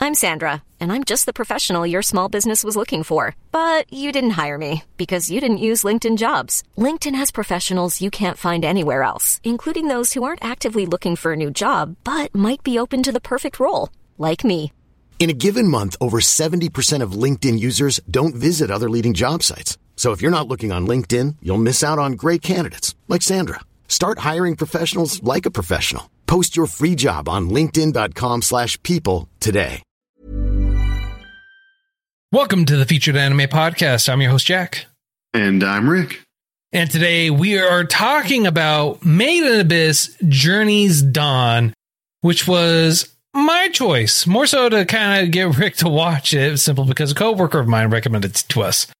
I'm Sandra, and I'm just the professional your small business was looking for. But you didn't hire me because you didn't use LinkedIn Jobs. LinkedIn has professionals you can't find anywhere else, including those who aren't actively looking for a new job, but might be open to the perfect role, like me. In a given month, over 70% of LinkedIn users don't visit other leading job sites. So if you're not looking on LinkedIn, you'll miss out on great candidates like Sandra. Start hiring professionals like a professional. Post your free job on linkedin.com/people today. Welcome to the Featured Anime Podcast. I'm your host, Jack. And I'm Rick. And today we are talking about Made in Abyss Journey's Dawn, which was my choice, more so to kind of get Rick to watch it, simply because a coworker of mine recommended it to us.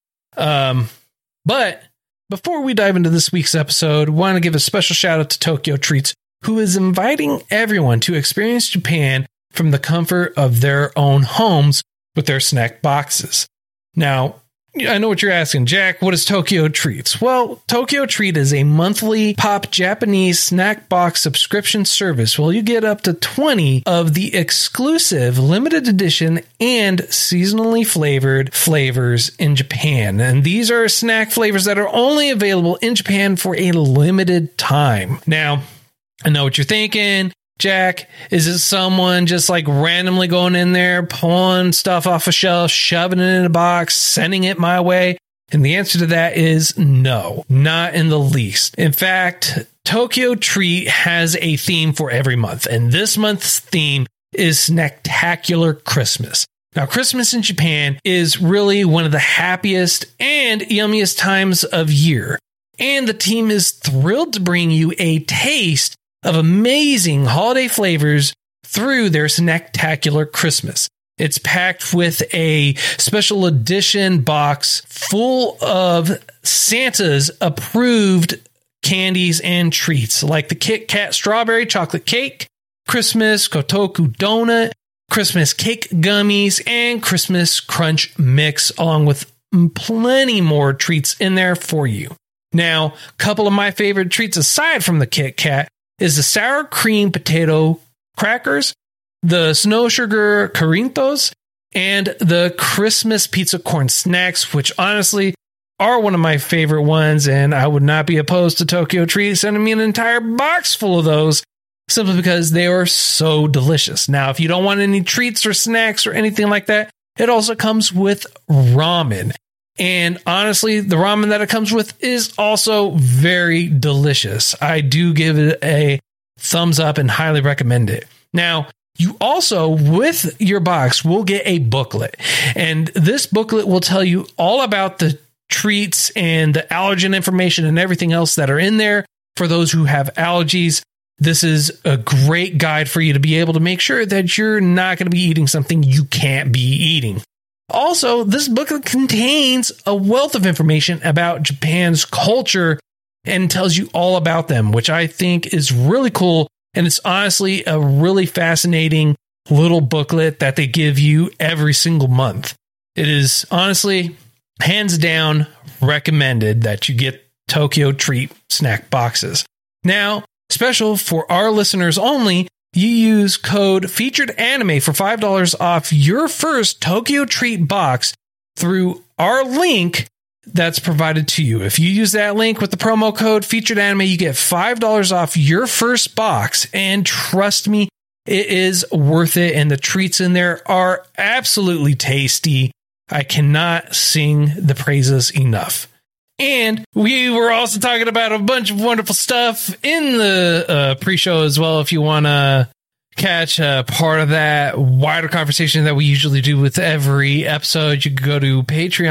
But before we dive into this week's episode, I want to give a special shout out to Tokyo Treats, who is inviting everyone to experience Japan from the comfort of their own homes with their snack boxes. Now, I know what you're asking, Jack. What is Tokyo Treats? Well, Tokyo Treat is a monthly pop Japanese snack box subscription service. Well, you get up to 20 of the exclusive limited edition and seasonally flavored flavors in Japan. And these are snack flavors that are only available in Japan for a limited time. Now, I know what you're thinking. Jack, is it someone just like randomly going in there, pulling stuff off a shelf, shoving it in a box, sending it my way? And the answer to that is no, not in the least. In fact, Tokyo Treat has a theme for every month, and this month's theme is Snacktacular Christmas. Now, Christmas in Japan is really one of the happiest and yummiest times of year, and the team is thrilled to bring you a taste of amazing holiday flavors through their Snacktacular Christmas. It's packed with a special edition box full of Santa's approved candies and treats, like the Kit Kat Strawberry Chocolate Cake, Christmas Kotoku Donut, Christmas Cake Gummies, and Christmas Crunch Mix, along with plenty more treats in there for you. Now, a couple of my favorite treats aside from the Kit Kat is the sour cream potato crackers, the snow sugar Corinthos, and the Christmas pizza corn snacks, which honestly are one of my favorite ones, and I would not be opposed to Tokyo Treat sending me an entire box full of those, simply because they are so delicious. Now, if you don't want any treats or snacks or anything like that, it also comes with ramen. And honestly, the ramen that it comes with is also very delicious. I do give it a thumbs up and highly recommend it. Now, you also, with your box, will get a booklet. And this booklet will tell you all about the treats and the allergen information and everything else that are in there for those who have allergies. This is a great guide for you to be able to make sure that you're not going to be eating something you can't be eating. Also, this booklet contains a wealth of information about Japan's culture and tells you all about them, which I think is really cool. And it's honestly a really fascinating little booklet that they give you every single month. It is honestly, hands down, recommended that you get Tokyo Treat snack boxes. Now, special for our listeners only, you use code FEATUREDANIME for $5 off your first Tokyo Treat box through our link that's provided to you. If you use that link with the promo code FEATUREDANIME, you get $5 off your first box. And trust me, it is worth it. And the treats in there are absolutely tasty. I cannot sing the praises enough. And we were also talking about a bunch of wonderful stuff in the pre-show as well. If you want to catch part of that wider conversation that we usually do with every episode, you can go to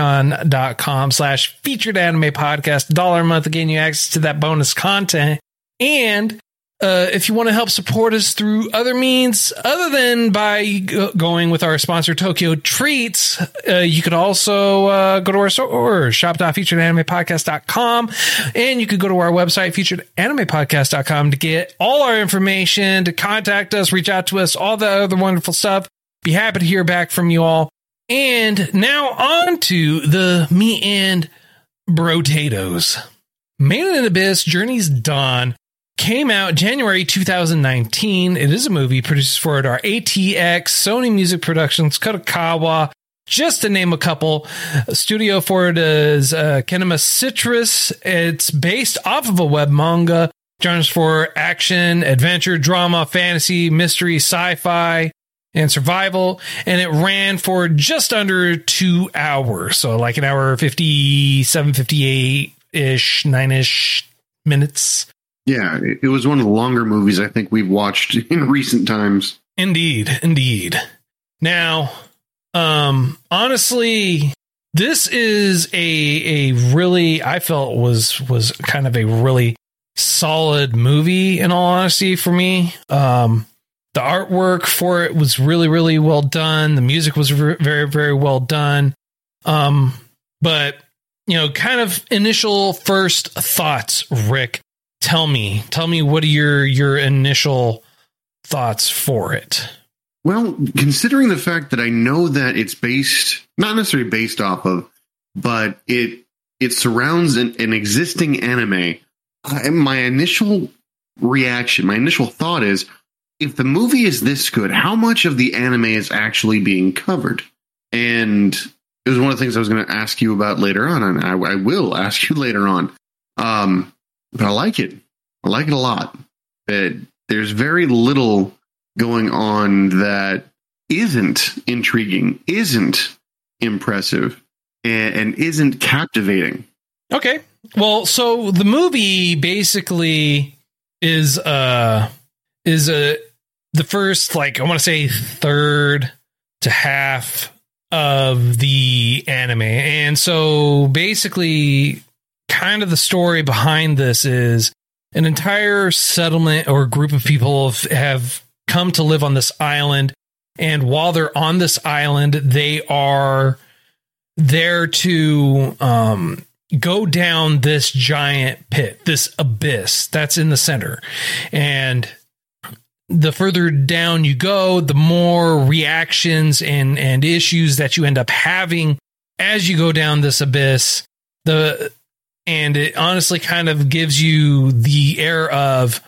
patreon.com/featuredanimepodcast. $1 a month. Again, you access to that bonus content. And if you want to help support us through other means other than by going with our sponsor Tokyo Treats, you could also go to our store, shop.featuredanimepodcast.com, and you could go to our website, featuredanimepodcast.com, to get all our information, to contact us, reach out to us, all the other wonderful stuff. Be happy to hear back from you all. And now on to the meat and brotatoes. Made in Abyss Journey's Dawn came out January 2019. It is a movie produced for our ATX, Sony Music Productions, Kadokawa, just to name a couple. Studio for it is Kinema Citrus. It's based off of a web manga. Genres for action, adventure, drama, fantasy, mystery, sci-fi, and survival. And it ran for just under 2 hours. So like an hour 57, 58-ish, 9-ish minutes. Yeah, it was one of the longer movies I think we've watched in recent times. Indeed. Now, honestly, this is a really, I felt was kind of a really solid movie, in all honesty, for me. The artwork for it was really, really well done. The music was very, very well done. But, kind of initial first thoughts, Rick. Tell me what are your initial thoughts for it? Well, considering the fact that I know that it's not necessarily based off of, but it surrounds an existing anime, my initial reaction, my initial thought is, if the movie is this good, how much of the anime is actually being covered? And it was one of the things I was going to ask you about later on, and I will ask you later on. But I like it. I like it a lot. There's very little going on that isn't intriguing, isn't impressive, and isn't captivating. Okay. Well, so the movie basically is the first, like, I want to say third to half of the anime. And so basically kind of the story behind this is an entire settlement or group of people have come to live on this island. And while they're on this island, they are there to go down this giant pit, this abyss that's in the center. And the further down you go, the more reactions and issues that you end up having as you go down this abyss. And it honestly kind of gives you the air of,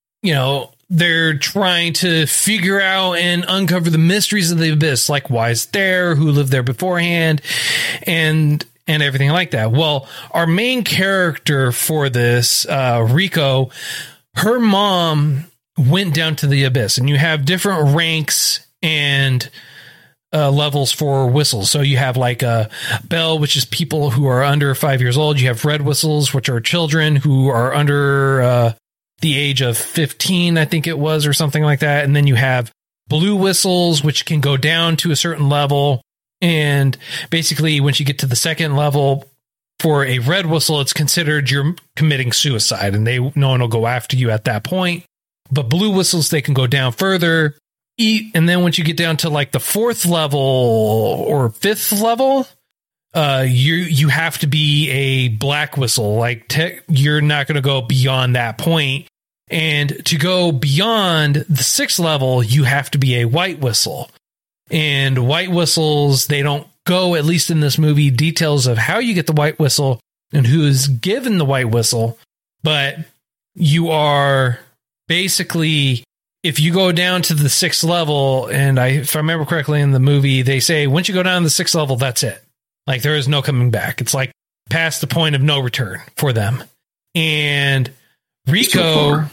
they're trying to figure out and uncover the mysteries of the abyss, like why it's there, who lived there beforehand, and everything like that. Well, our main character for this, Riko, her mom went down to the abyss, and you have different ranks and levels for whistles. So you have like a bell, which is people who are under 5 years old. You have red whistles, which are children who are under the age of 15, I think it was, or something like that. And then you have blue whistles, which can go down to a certain level. And basically, once you get to the second level for a red whistle, it's considered you're committing suicide, and no one will go after you at that point. But blue whistles, they can go down further. And then once you get down to like the fourth level or fifth level, you have to be a black whistle. Like you're not going to go beyond that point. And to go beyond the sixth level, you have to be a white whistle. And white whistles, they don't go, at least in this movie, details of how you get the white whistle and who is given the white whistle. But you are basically, if you go down to the sixth level, and if I remember correctly in the movie, they say once you go down to the sixth level, that's it. Like there is no coming back. It's like past the point of no return for them. And Riko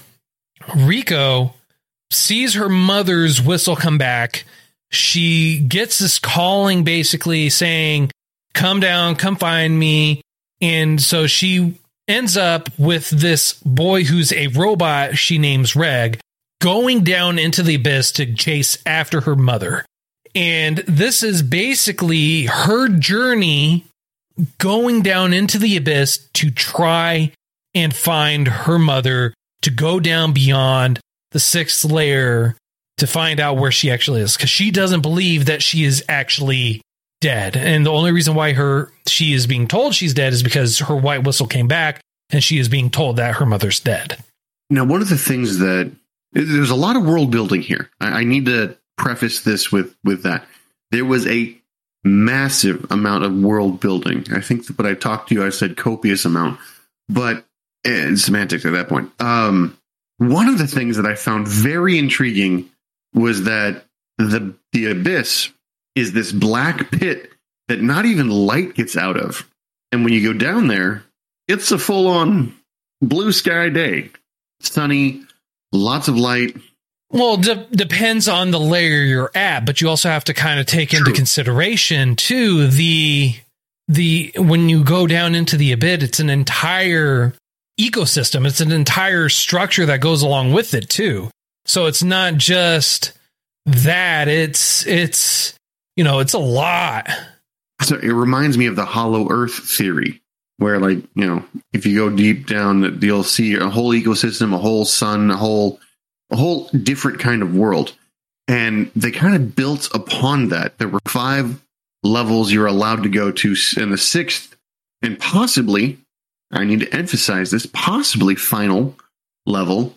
sees her mother's whistle come back. She gets this calling basically saying, come down, come find me. And so she ends up with this boy who's a robot she names Reg, going down into the abyss to chase after her mother. And this is basically her journey going down into the abyss to try and find her mother, to go down beyond the sixth layer to find out where she actually is, because she doesn't believe that she is actually dead. And the only reason why she is being told she's dead is because her white whistle came back and she is being told that her mother's dead. Now, one of the things that there's a lot of world building here. I need to preface this with that. There was a massive amount of world building. I think that when I talked to you, I said copious amount, but and semantics at that point. one of the things that I found very intriguing was that the abyss is this black pit that not even light gets out of. And when you go down there, it's a full-on blue sky day. Sunny, lots of light. Well, depends on the layer you're at, but you also have to kind of take into consideration, too, the when you go down into the abyss, it's an entire ecosystem. It's an entire structure that goes along with it, too. So it's not just that. It's it's a lot. So it reminds me of the hollow earth theory, where, like, if you go deep down, you'll see a whole ecosystem, a whole sun, a whole different kind of world. And they kind of built upon that. There were 5 levels you're allowed to go to, and the 6th, and possibly, I need to emphasize this, possibly final level.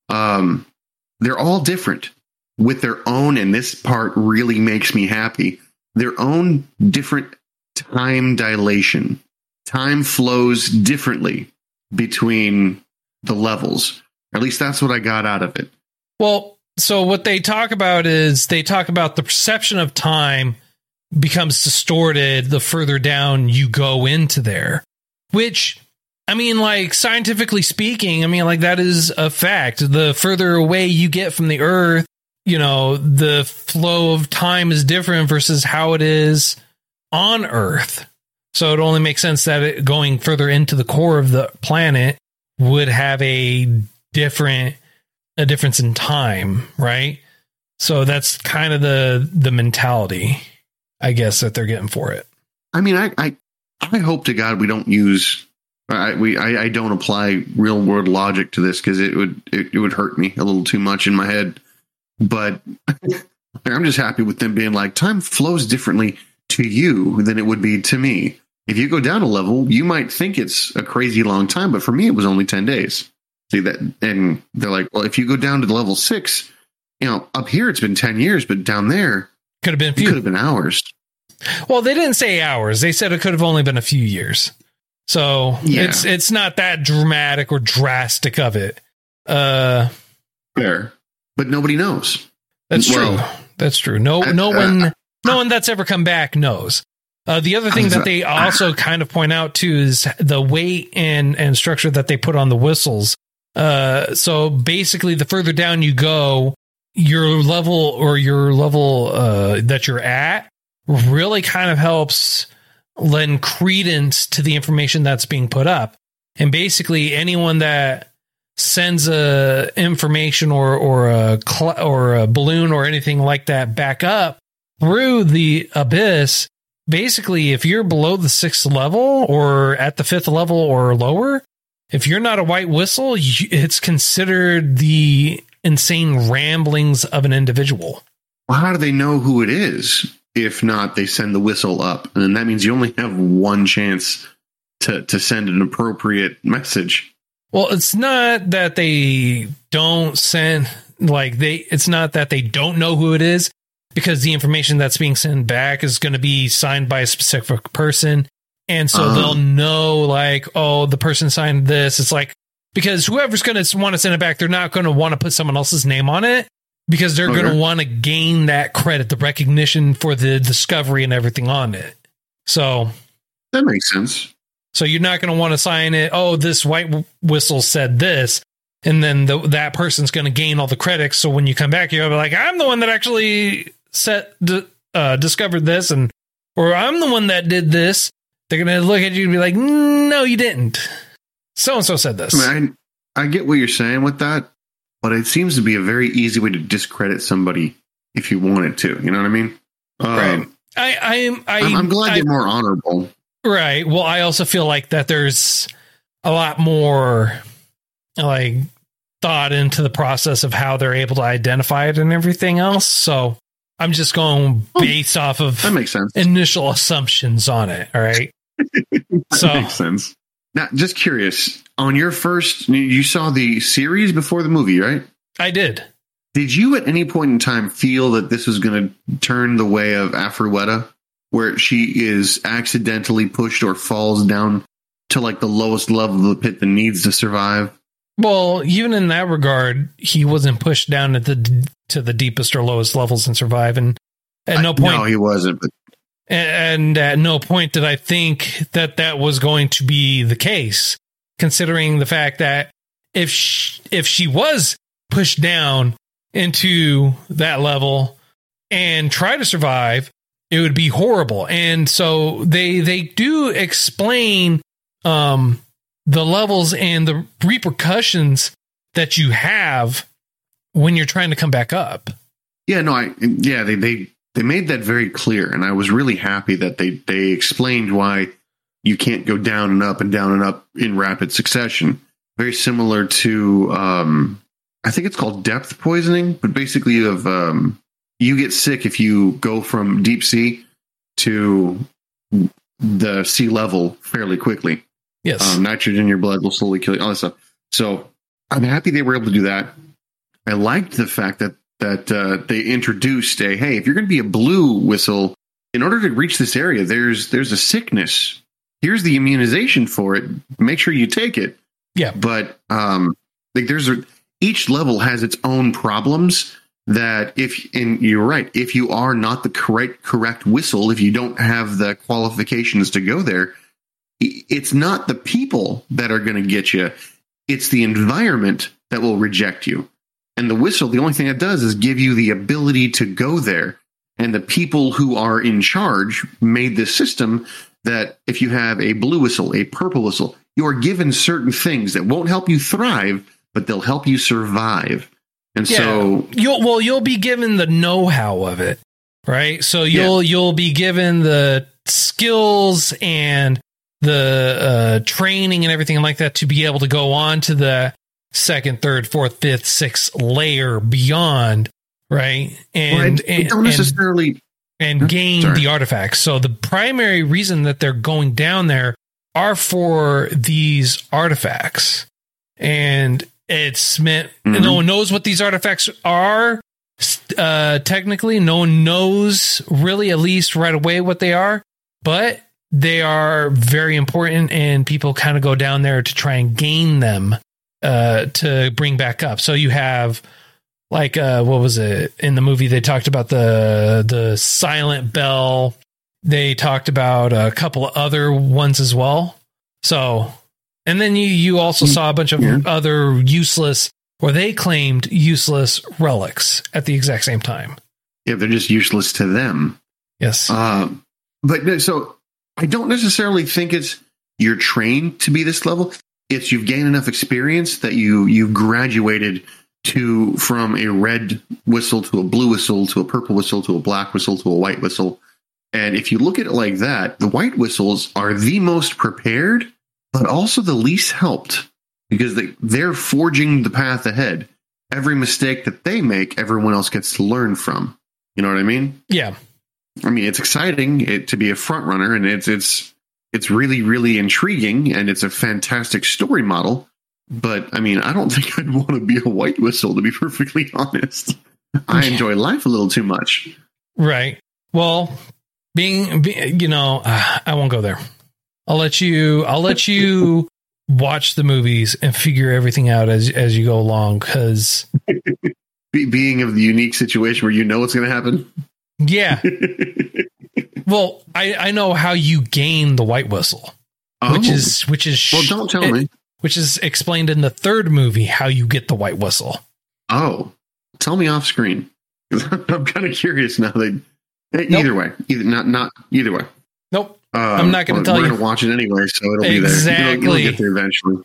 They're all different with their own, and this part really makes me happy, their own different time dilation. Time flows differently between the levels. At least that's what I got out of it. Well, so what they talk about is they talk about the perception of time becomes distorted the further down you go into there, which, I mean, like, scientifically speaking, I mean, like, that is a fact. The further away you get from the Earth, the flow of time is different versus how it is on Earth. So it only makes sense that going further into the core of the planet would have a difference in time, right? So that's kind of the mentality, I guess, that they're getting for it. I mean, I hope to God we don't use I don't apply real world logic to this, because it would hurt me a little too much in my head. But I'm just happy with them being like, time flows differently to you than it would be to me. If you go down a level, you might think it's a crazy long time, but for me, it was only 10 days. See that? And they're like, well, if you go down to the level 6, up here, it's been 10 years, but down there, could have been hours. Well, they didn't say hours. They said it could have only been a few years. So yeah. It's not that dramatic or drastic of it. Fair. But nobody knows. That's true. That's true. No one that's ever come back knows. The other thing that they also kind of point out too is the weight and structure that they put on the whistles. So basically, the further down you go, your level that you're at really kind of helps lend credence to the information that's being put up. And basically, anyone that sends a information or a balloon or anything like that back up through the abyss, basically, if you're below the 6th level or at the 5th level or lower, if you're not a white whistle, it's considered the insane ramblings of an individual. Well, how do they know who it is? If not, they send the whistle up, and that means you only have one chance to send an appropriate message. Well, it's not that they don't send, it's not that they don't know who it is, because the information that's being sent back is going to be signed by a specific person. And so they'll know, the person signed this. It's like, because whoever's going to want to send it back, they're not going to want to put someone else's name on it, because they're going to want to gain that credit, the recognition for the discovery and everything on it. So that makes sense. So you're not going to want to sign it. Oh, this white whistle said this. And then that person's going to gain all the credits. So when you come back, you're like, I'm the one that actually discovered this, or I'm the one that did this. They're going to look at you and be like, no, you didn't. So-and-so said this. I get what you're saying with that, but it seems to be a very easy way to discredit somebody if you wanted to. You know what I mean? Right. I'm glad they're more honorable. Right. Well, I also feel like that there's a lot more thought into the process of how they're able to identify it and everything else. So I'm just going based off of that makes sense. Initial assumptions on it. All right. That makes sense. Now, just curious, on your first, you saw the series before the movie, right? I did. Did you at any point in time feel that this was going to turn the way of Afrueta, where she is accidentally pushed or falls down to the lowest level of the pit that needs to survive? Well, even in that regard, he wasn't pushed down to the deepest or lowest levels in Survive, and at no point, no, he wasn't. But and at no point did I think that was going to be the case, considering the fact that if she was pushed down into that level and try to survive, it would be horrible. And so they do explain the levels and the repercussions that you have when you're trying to come back up. Yeah, no, they made that very clear, and I was really happy that they explained why you can't go down and up and down and up in rapid succession. Very similar to, I think it's called depth poisoning, but basically you get sick if you go from deep sea to the sea level fairly quickly. Yes. Nitrogen in your blood will slowly kill you, all that stuff. So I'm happy they were able to do that. I liked the fact that they introduced hey, if you're going to be a blue whistle, in order to reach this area, there's a sickness. Here's the immunization for it. Make sure you take it. Yeah. But each level has its own problems that and you're right, if you are not the correct whistle, if you don't have the qualifications to go there, it's not the people that are going to get you. It's the environment that will reject you. And the whistle, the only thing it does is give you the ability to go there. And the people who are in charge made this system that if you have a blue whistle, a purple whistle, you are given certain things that won't help you thrive, but they'll help you survive. And so you'll be given the know-how of it, right? So you'll be given the skills and the training and everything like that to be able to go on to the second, third, fourth, fifth, sixth layer beyond, right? And don't necessarily gain the artifacts. So the primary reason that they're going down there are for these artifacts, and it's meant no one knows what these artifacts are. Technically, no one knows really, at least right away, what they are, but they are very important, and people kind of go down there to try and gain them to bring back up. So you have what was it in the movie? They talked about the silent bell. They talked about a couple of other ones as well. So, and then you also saw a bunch of other useless, or they claimed useless relics at the exact same time. Yeah, they're just useless to them. Yes. But so I don't necessarily think it's you're trained to be this level. It's you've gained enough experience that you've graduated from a red whistle to a blue whistle to a purple whistle to a black whistle to a white whistle. And if you look at it like that, the white whistles are the most prepared, but also the least helped, because they're forging the path ahead. Every mistake that they make, everyone else gets to learn from. You know what I mean? Yeah. I mean, it's exciting to be a front runner, and it's really, really intriguing, and it's a fantastic story model. But I mean, I don't think I'd want to be a white whistle, to be perfectly honest. I enjoy life a little too much. Right. Well, being I won't go there. I'll let you watch the movies and figure everything out as you go along, because being of the unique situation where you know what's going to happen. Yeah. Well, I know how you gain the white whistle, which is well, don't tell me. Which is explained in the third movie, how you get the white whistle. Oh, tell me off screen. I'm kind of curious now. Either way, not either way. Nope. I'm not going to tell you. We're going to watch it anyway, so it'll be there. Exactly. It'll get there eventually.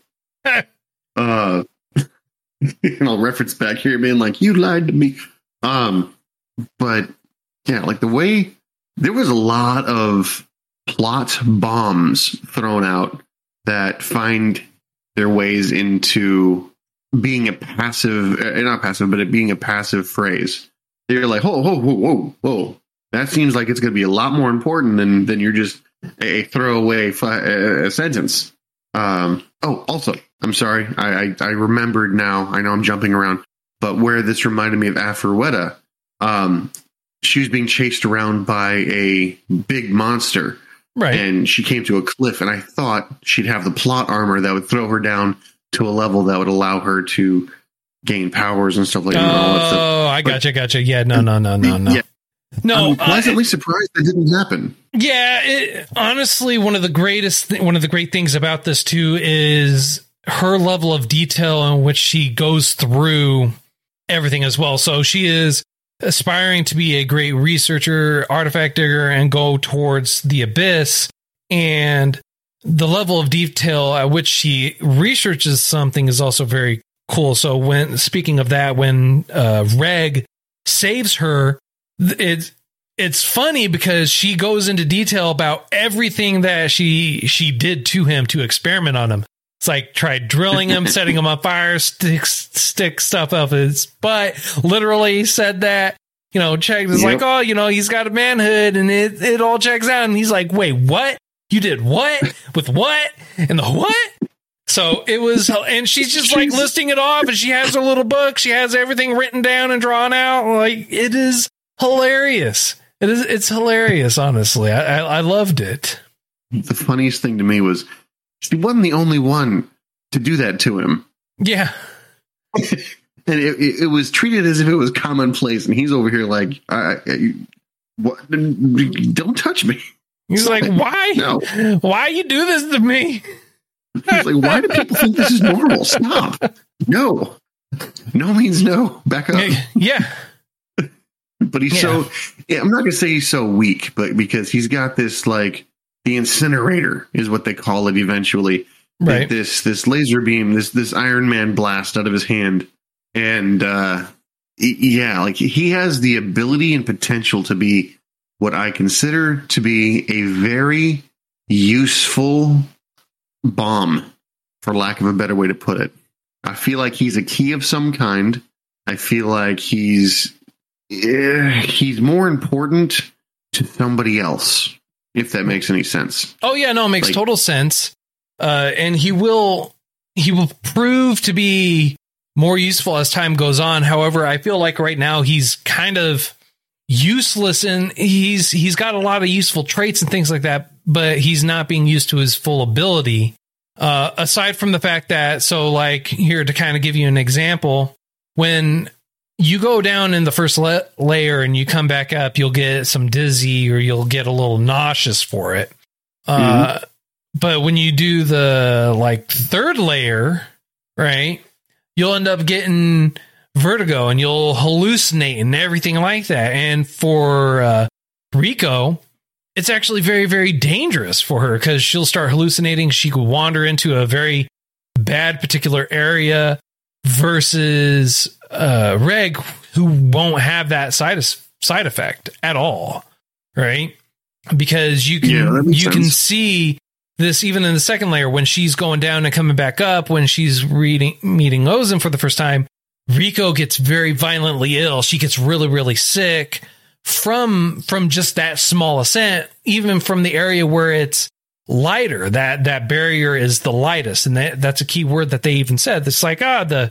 And I'll reference back here being like, you lied to me. But yeah, like the way there was a lot of plot bombs thrown out that find their ways into being a passive, not passive, but it being a passive phrase. They're like, whoa. That seems like it's going to be a lot more important than you're just a throwaway sentence. Also, I'm sorry. I remembered now. I know I'm jumping around, but where this reminded me of Aphrodite, she was being chased around by a big monster. Right. And she came to a cliff, and I thought she'd have the plot armor that would throw her down to a level that would allow her to gain powers and stuff like that. Oh, I gotcha. Yeah, no. Yeah. No, I'm pleasantly surprised that didn't happen. Yeah, honestly, one of the great things about this too is her level of detail in which she goes through everything as well. So she is aspiring to be a great researcher, artifact digger, and go towards the abyss. And the level of detail at which she researches something is also very cool. So speaking of that, when Reg saves her, it's funny because she goes into detail about everything that she did to him to experiment on him. It's like tried drilling him, setting him on fire, stick stuff up his butt. Literally said that, checked. It's like, oh, he's got a manhood and it all checks out. And he's like, wait, what? You did what? With what? And the what? So it was, and she's just like listing it off, and she has her little book. She has everything written down and drawn out. Like, it is hilarious. It's hilarious, honestly. I loved it. The funniest thing to me was she wasn't the only one to do that to him. Yeah. And it was treated as if it was commonplace, and he's over here like, what? Don't touch me. He's like, why? No. Why you do this to me? He's like, why do people think this is normal? Stop. No. No means no. Back up. Yeah. But he's I'm not going to say he's so weak, but because he's got this, like, the incinerator is what they call it eventually. Right. This laser beam, this Iron Man blast out of his hand. And, like he has the ability and potential to be what I consider to be a very useful bomb, for lack of a better way to put it. I feel like he's a key of some kind. I feel like he's more important to somebody else, if that makes any sense. Oh yeah, no, it makes total sense. And he will prove to be more useful as time goes on. However, I feel like right now he's kind of useless, and he's got a lot of useful traits and things like that, but he's not being used to his full ability. Aside from the fact that, so like here to kind of give you an example, when you go down in the first layer and you come back up, you'll get some dizzy or you'll get a little nauseous for it. But when you do the third layer, right, you'll end up getting vertigo and you'll hallucinate and everything like that. And for Rico, it's actually very, very dangerous for her because she'll start hallucinating. She could wander into a very bad particular area versus Reg, who won't have that side effect at all, right? Because you can see this even in the second layer when she's going down and coming back up. When she's meeting Ozen for the first time, Rico gets very violently ill. She gets really, really sick from just that small ascent, even from the area where it's lighter. That barrier is the lightest, and that's a key word that they even said. It's like the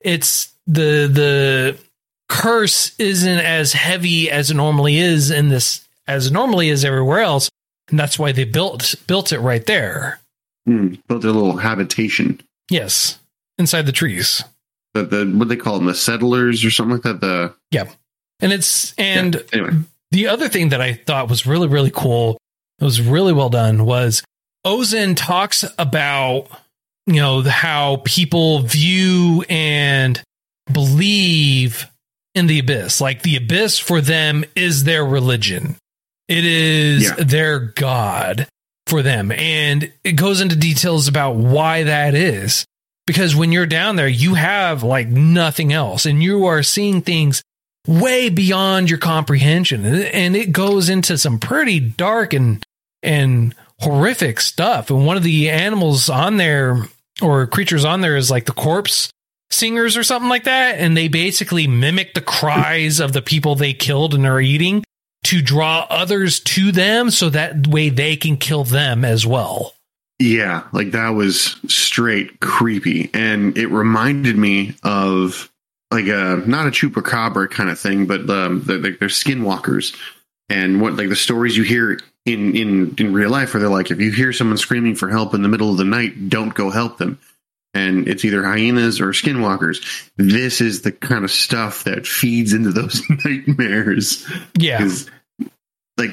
curse isn't as heavy as it normally is in this, as it normally is everywhere else, and that's why they built it right there. Built a little habitation. Yes, inside the trees. The what they call them, the settlers or something like that. Anyway. The other thing that I thought was really, really cool, it was really well done, was Ozen talks about, how people view and believe in the abyss. Like the abyss for them is their religion. It is their God for them. And it goes into details about why that is. Because when you're down there, you have like nothing else, and you are seeing things way beyond your comprehension. And it goes into some pretty dark and horrific stuff. And one of the animals on there, or creatures on there, is like the corpse singers or something like that. And they basically mimic the cries of the people they killed and are eating to draw others to them, so that way they can kill them as well. Yeah, like that was straight creepy. And it reminded me of like not a chupacabra kind of thing, but they're skinwalkers. And what, like the stories you hear in real life, where they're like, if you hear someone screaming for help in the middle of the night, don't go help them. and it's either hyenas or skinwalkers. This is the kind of stuff that feeds into those nightmares. Yeah. Like,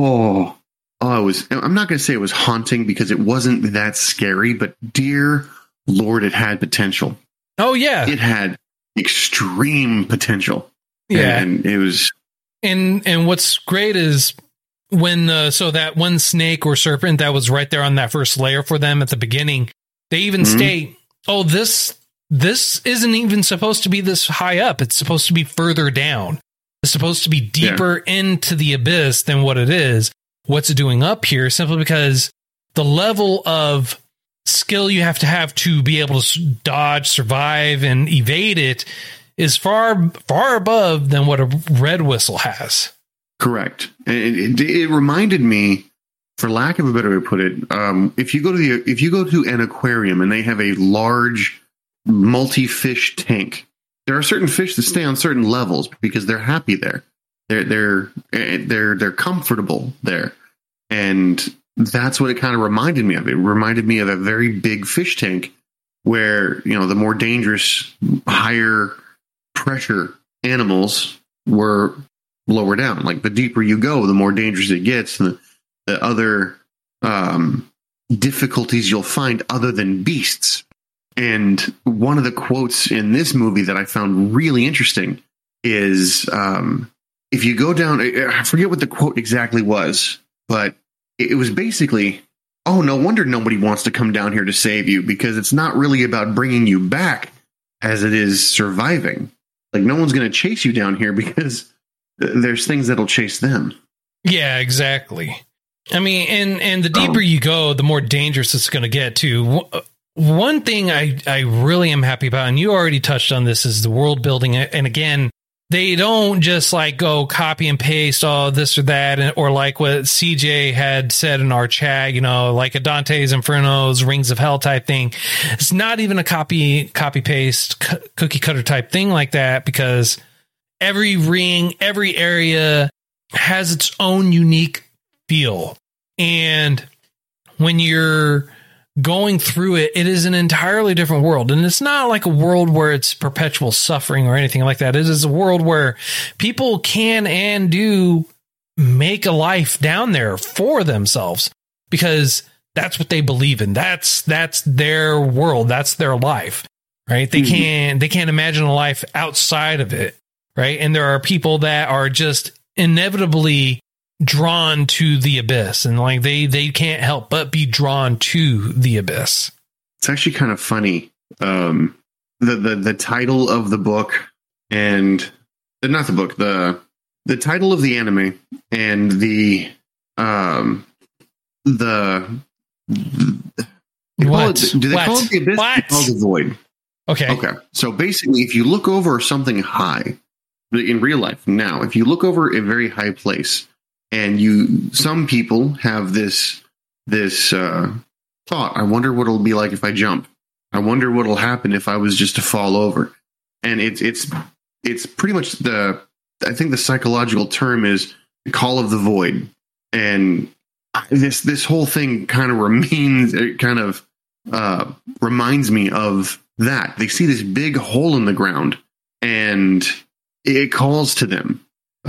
I'm not going to say it was haunting because it wasn't that scary, but dear Lord, it had potential. Oh, yeah. It had extreme potential. Yeah. And it was. And what's great is when, so that one snake or serpent that was right there on that first layer for them at the beginning, they even state, oh, this isn't even supposed to be this high up. It's supposed to be further down. It's supposed to be deeper into the abyss than what it is. What's it doing up here? Simply because the level of skill you have to be able to dodge, survive, and evade it is far, far above than what a red whistle has. Correct. It reminded me, for lack of a better way to put it, if you go to an aquarium and they have a large multi-fish tank, there are certain fish that stay on certain levels because they're happy there. They're comfortable there. And that's what it kind of reminded me of. It reminded me of a very big fish tank where, the more dangerous, higher pressure animals were lower down. Like the deeper you go, the more dangerous it gets. And the other difficulties you'll find other than beasts. And one of the quotes in this movie that I found really interesting is, if you go down, I forget what the quote exactly was, but it was basically, oh, no wonder nobody wants to come down here to save you, because it's not really about bringing you back as it is surviving. Like, no one's going to chase you down here because there's things that'll chase them. Yeah, exactly. I mean, and the deeper you go, the more dangerous it's going to get too. One thing I really am happy about, and you already touched on this, is the world building. And again, they don't just like go copy and paste all this or that, or like what CJ had said in our chat, like a Dante's Inferno's Rings of Hell type thing. It's not even a copy paste cookie cutter type thing like that, because every ring, every area has its own unique feel. And when you're going through it, it is an entirely different world. And it's not like a world where it's perpetual suffering or anything like that. It is a world where people can and do make a life down there for themselves, because that's what they believe in. That's their world. That's their life, right? They can't imagine a life outside of it, right? And there are people that are just inevitably drawn to the abyss, and like they can't help but be drawn to the abyss. It's actually kind of funny. The title of the book, and not the book, the title of the anime, and do they call it the abyss? They call it the void. Okay. So basically, if you look over something high in real life now, if you look over a very high place, and some people have this thought, I wonder what it'll be like if I jump. I wonder what'll happen if I was just to fall over. And it's pretty much I think the psychological term is the call of the void. And this whole thing kind of reminds me of that. They see this big hole in the ground and it calls to them.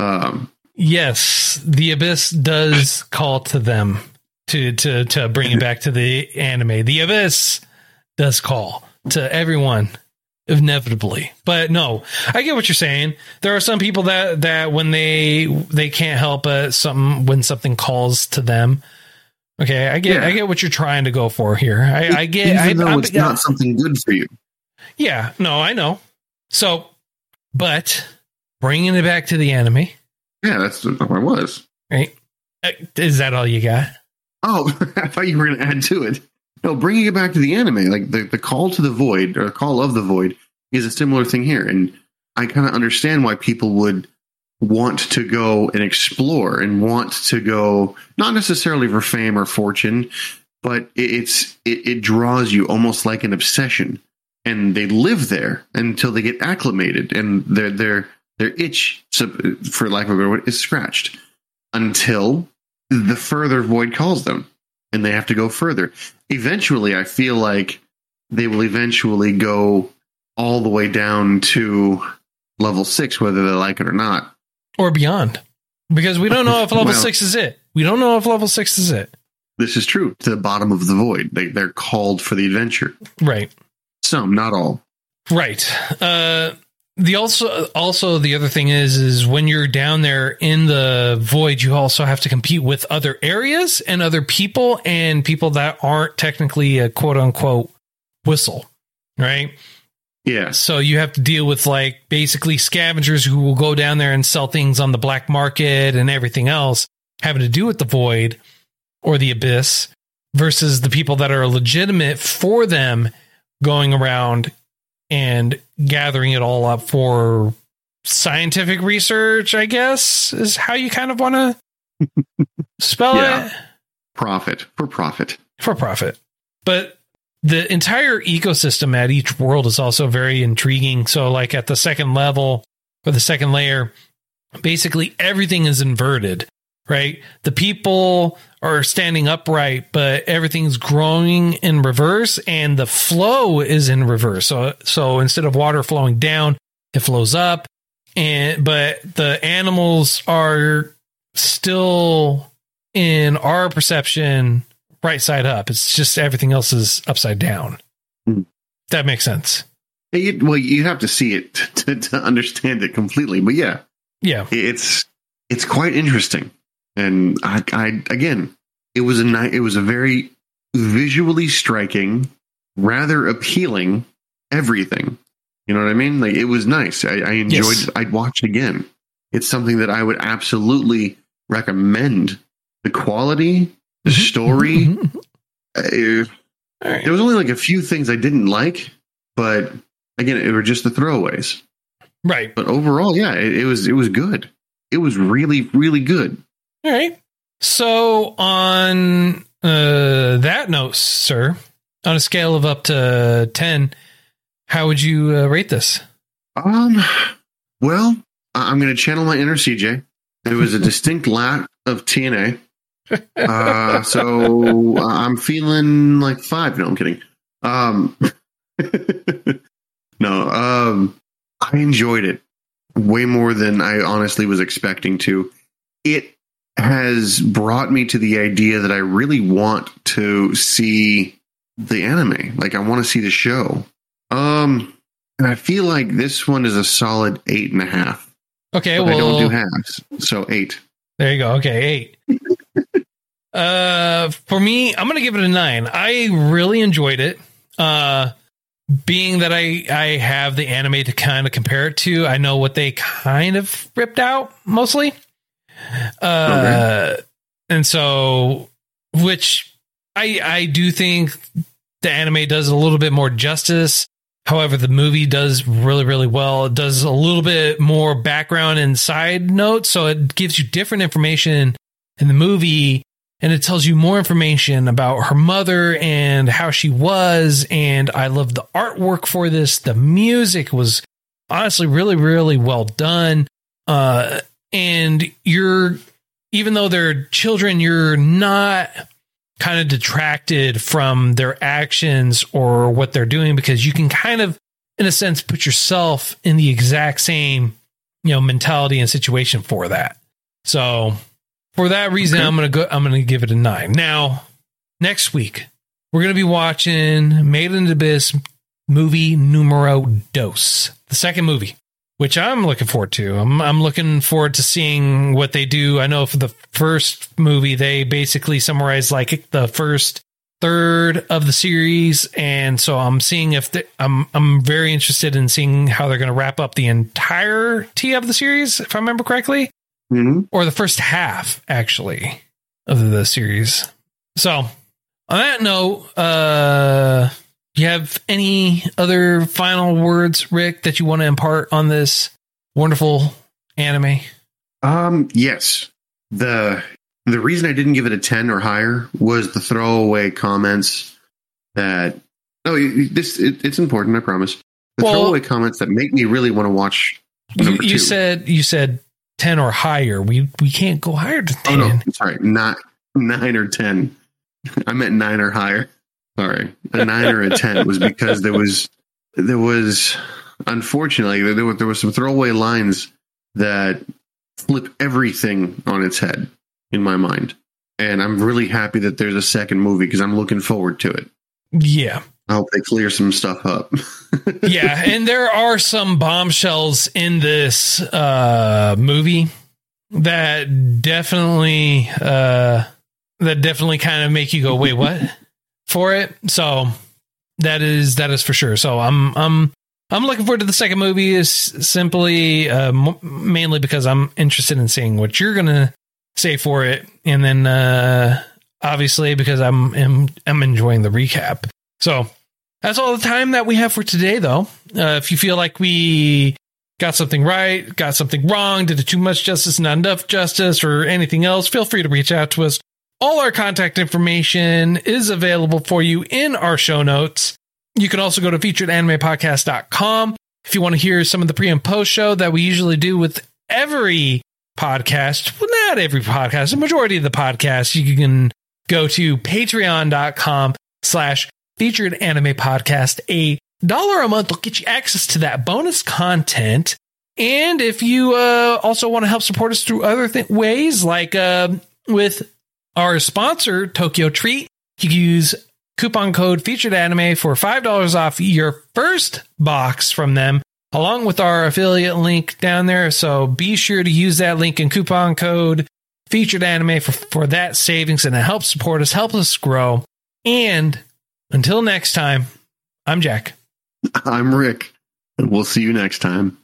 Yes, the abyss does call to them to bring it back to the anime. The abyss does call to everyone inevitably. But no, I get what you're saying. There are some people that when they can't help when something calls to them. Okay, I get what you're trying to go for here. I get, even though it's not something good for you. Yeah, no, I know. So, but bringing it back to the anime. Yeah, that's what I was. Right. Is that all you got? Oh, I thought you were going to add to it. No, bringing it back to the anime, like the call to the void, or call of the void, is a similar thing here. And I kind of understand why people would want to go and explore and want to go, not necessarily for fame or fortune, but it draws you almost like an obsession. And they live there until they get acclimated, and their itch, for lack of a better word, is scratched until the further void calls them, and they have to go further. Eventually, I feel like they will eventually go all the way down to level 6, whether they like it or not. Or beyond. Because we don't know if level 6 is it. We don't know if level 6 is it. This is true. To the bottom of the void. They're called for the adventure. Right. Some, not all. Right. The other thing is when you're down there in the void, you also have to compete with other areas and other people and people that aren't technically a quote unquote whistle. Right. Yeah. So you have to deal with like basically scavengers who will go down there and sell things on the black market and everything else having to do with the void or the abyss versus the people that are legitimate for them going around and gathering it all up for scientific research, I guess, is how you kind of want to spell it. Profit. For profit. For profit. But the entire ecosystem at each world is also very intriguing. So like at the second level or the second layer, basically everything is inverted, right? The people are standing upright, but everything's growing in reverse and the flow is in reverse. So instead of water flowing down, it flows up, but the animals are still, in our perception, right side up. It's just everything else is upside down. That makes sense. Well, you have to see it to understand it completely. But yeah, it's quite interesting. And I again, it was a very visually striking, rather appealing everything. You know what I mean? Like, it was nice. I enjoyed it. I'd watch again. It's something that I would absolutely recommend. The quality, the story. There was only like a few things I didn't like, but again, it were just the throwaways. Right. But overall, yeah, it was good. It was really, really good. All right. So on that note, sir, on a scale of up to 10, how would you rate this? Well, I'm going to channel my inner CJ. There was a distinct lack of TNA. So I'm feeling like 5. No, I'm kidding. No, I enjoyed it way more than I honestly was expecting to. It has brought me to the idea that I really want to see the anime. Like, I want to see the show. And I feel like this one is a solid 8.5. Okay, but well, I don't do halves, so 8. There you go. Okay, 8. For me, I'm going to give it a 9. I really enjoyed it. Being that I have the anime to kind of compare it to, I know what they kind of ripped out mostly. And so, which I do think the anime does a little bit more justice. However, the movie does really, really well. It does a little bit more background and side notes. So it gives you different information in the movie, and it tells you more information about her mother and how she was. And I love the artwork for this. The music was honestly really, really well done. And even though they're children, you're not kind of detracted from their actions or what they're doing, because you can kind of, in a sense, put yourself in the exact same, mentality and situation for that. So for that reason, okay, I'm going to give it a 9. Now, next week, we're going to be watching Made in the Abyss movie numero dos, the second movie, which I'm looking forward to. I'm looking forward to seeing what they do. I know for the first movie, they basically summarize like the first third of the series. And so I'm seeing I'm very interested in seeing how they're going to wrap up the entirety of the series, if I remember correctly, or the first half actually of the series. So on that note, do you have any other final words, Rick, that you want to impart on this wonderful anime? Yes. The reason I didn't give it a 10 or higher was the throwaway comments that, it's important, I promise. The throwaway comments that make me really want to watch number 2. You said 10 or higher. We can't go higher than 10. Oh, no, sorry. Not 9 or 10. I meant 9 or higher. sorry, a 9 or a 10 was because there was unfortunately there was some throwaway lines that flip everything on its head in my mind. And I'm really happy that there's a second movie because I'm looking forward to it. Yeah. I hope they clear some stuff up. Yeah, and there are some bombshells in this movie that definitely kind of make you go, wait, what? For it. So that is for sure. So I'm looking forward to the second movie, is simply mainly because I'm interested in seeing what you're gonna say for it, and then obviously because I'm enjoying the recap. So that's all the time that we have for today, though. If you feel like we got something right, got something wrong, did it too much justice, not enough justice, or anything else, feel free to reach out to us. All our contact information is available for you in our show notes. You can also go to featuredanimepodcast.com if you want to hear some of the pre and post show that we usually do with every podcast. Well, not every podcast, the majority of the podcasts. You can go to patreon.com/Featured Anime Podcast. $1 a month will get you access to that bonus content. And if you also want to help support us through other ways, like with our sponsor, Tokyo Treat, you can use coupon code Featured Anime for $5 off your first box from them, along with our affiliate link down there. So be sure to use that link and coupon code Featured Anime for that savings, and it helps support us, help us grow. And until next time, I'm Jack. I'm Rick, and we'll see you next time.